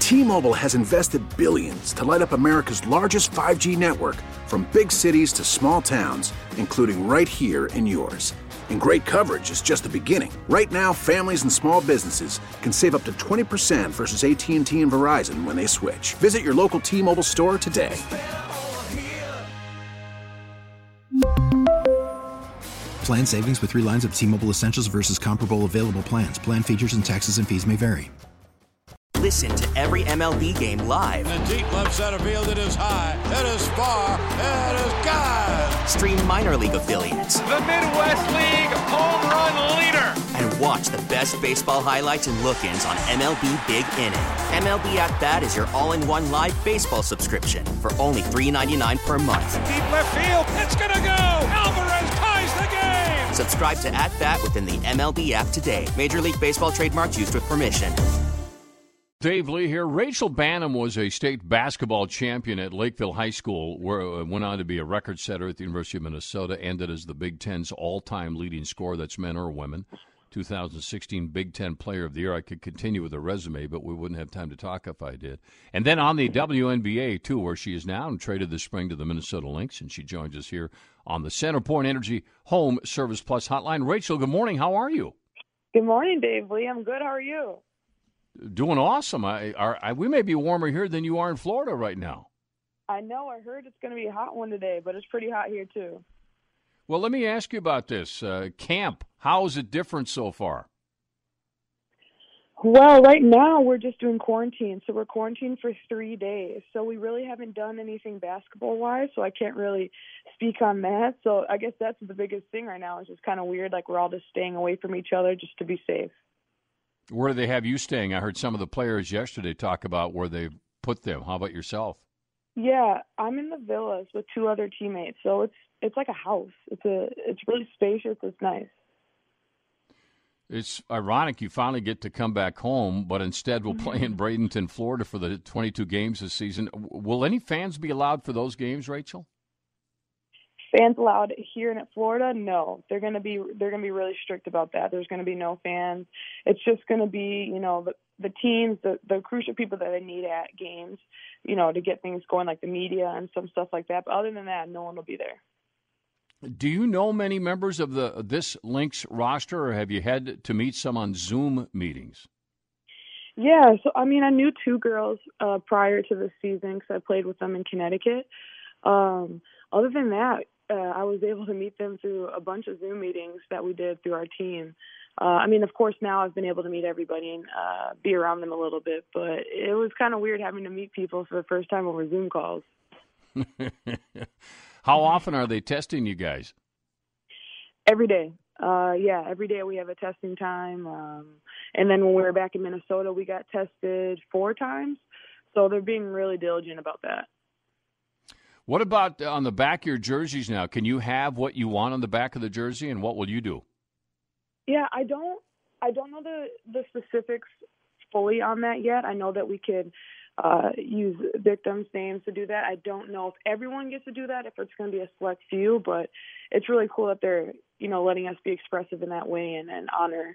T-Mobile has invested billions to light up America's largest 5G network, from big cities to small towns, including right here in yours. And great coverage is just the beginning. Right now, families and small businesses can save up to 20% versus AT&T and Verizon when they switch. Visit your local T-Mobile store today. Plan savings with 3 lines of T-Mobile Essentials versus comparable available plans. Plan features and taxes and fees may vary. Listen to every MLB game live. In the deep left center field, it is high, it is far, it is gone. Stream minor league affiliates. The Midwest League home run leader. And watch the best baseball highlights and look-ins on MLB Big Inning. MLB At Bat is your all-in-one live baseball subscription for only $3.99 per month. Deep left field, it's gonna go. Alvarez ties the game. Subscribe to At Bat within the MLB app today. Major League Baseball trademarks used with permission. Dave Lee here. Rachel Banham was a state basketball champion at Lakeville High School, where went on to be a record setter at the University of Minnesota, ended as the Big Ten's all-time leading scorer, that's men or women. 2016 Big Ten Player of the Year. I could continue with a resume, but we wouldn't have time to talk if I did. And then on the WNBA, too, where she is now and traded this spring to the Minnesota Lynx, and she joins us here on the CenterPoint Energy Home Service Plus hotline. Rachel, good morning. How are you? Good morning, Dave Lee. I'm good. How are you? Doing awesome. We may be warmer here than you are in Florida right now. I know. I heard it's going to be a hot one today, but it's pretty hot here, too. Well, let me ask you about this. Camp, how is it different so far? Well, right now we're just doing quarantine. So we're quarantined for 3 days. So we really haven't done anything basketball-wise, so I can't really speak on that. So I guess that's the biggest thing right now. It's just kind of weird, like we're all just staying away from each other just to be safe. Where do they have you staying? I heard some of the players yesterday talk about where they put them. How about yourself? Yeah, I'm in the villas with 2 other teammates, so it's like a house. It's really spacious. It's nice. It's ironic you finally get to come back home, but instead we'll play in Bradenton, Florida for the 22 games this season. Will any fans be allowed for those games, Rachel? Fans allowed here in Florida? No, they're going to be really strict about that. There's going to be no fans. It's just going to be, the teams, the crucial people that they need at games, to get things going, like the media and some stuff like that. But other than that, no one will be there. Do you know many members of this Lynx roster, or have you had to meet some on Zoom meetings? Yeah, so I knew 2 girls prior to this season because I played with them in Connecticut. Other than that, I was able to meet them through a bunch of Zoom meetings that we did through our team. Of course, now I've been able to meet everybody and be around them a little bit, but it was kind of weird having to meet people for the first time over Zoom calls. How often are they testing you guys? Every day. Every day we have a testing time. And then when we were back in Minnesota, we got tested 4 times. So they're being really diligent about that. What about on the back of your jerseys now? Can you have what you want on the back of the jersey, and what will you do? Yeah, I don't know the specifics fully on that yet. I know that we could use victims' names to do that. I don't know if everyone gets to do that, if it's going to be a select few, but it's really cool that they're, letting us be expressive in that way and honor,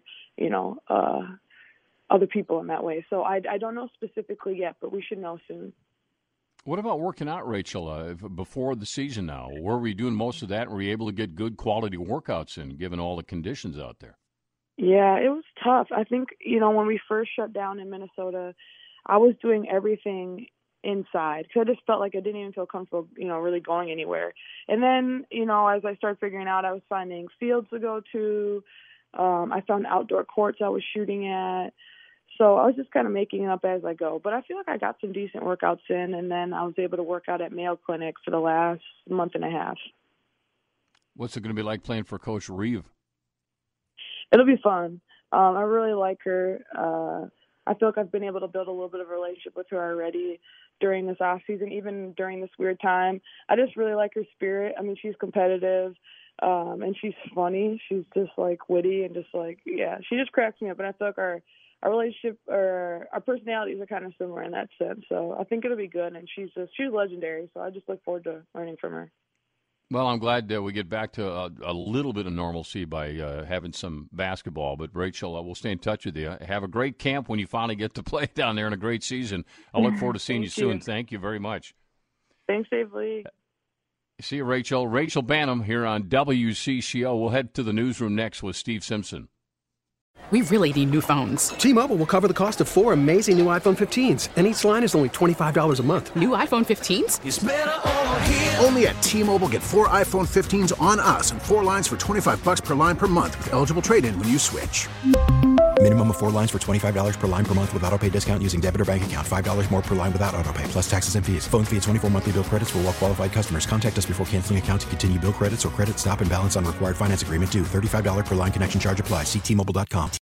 other people in that way. So I don't know specifically yet, but we should know soon. What about working out, Rachel, before the season now? Where were you doing most of that, and were you able to get good quality workouts in, given all the conditions out there? Yeah, it was tough. I think, when we first shut down in Minnesota, I was doing everything inside because I just felt like I didn't even feel comfortable, really going anywhere. And then, as I started figuring out, I was finding fields to go to. I found outdoor courts I was shooting at. So I was just kind of making it up as I go. But I feel like I got some decent workouts in, and then I was able to work out at Mayo Clinic for the last month and a half. What's it going to be like playing for Coach Reeve? It'll be fun. I really like her. I feel like I've been able to build a little bit of a relationship with her already during this off season, even during this weird time. I just really like her spirit. She's competitive, and she's funny. She's just witty and she just cracks me up. And I feel like our relationship or our personalities are kind of similar in that sense. So I think it'll be good. And she's legendary. So I just look forward to learning from her. Well, I'm glad we get back to a little bit of normalcy by having some basketball. But, Rachel, we'll stay in touch with you. Have a great camp when you finally get to play down there and a great season. I look forward to seeing you soon. Thank you very much. Thanks, Dave Lee. See you, Rachel. Rachel Banham here on WCCO. We'll head to the newsroom next with Steve Simpson. We really need new phones. T-Mobile will cover the cost of 4 amazing new iPhone 15s, and each line is only $25 a month. New iPhone 15s? It's better over here. Only at T-Mobile, get 4 iPhone 15s on us and 4 lines for $25 per line per month with eligible trade-in when you switch. Minimum of 4 lines for $25 per line per month with autopay discount using debit or bank account. $5 more per line without autopay, plus taxes and fees. Phone fee at 24 monthly bill credits for well-qualified customers. Contact us before canceling account to continue bill credits or credit stop and balance on required finance agreement due. $35 per line connection charge applies. See T-Mobile.com.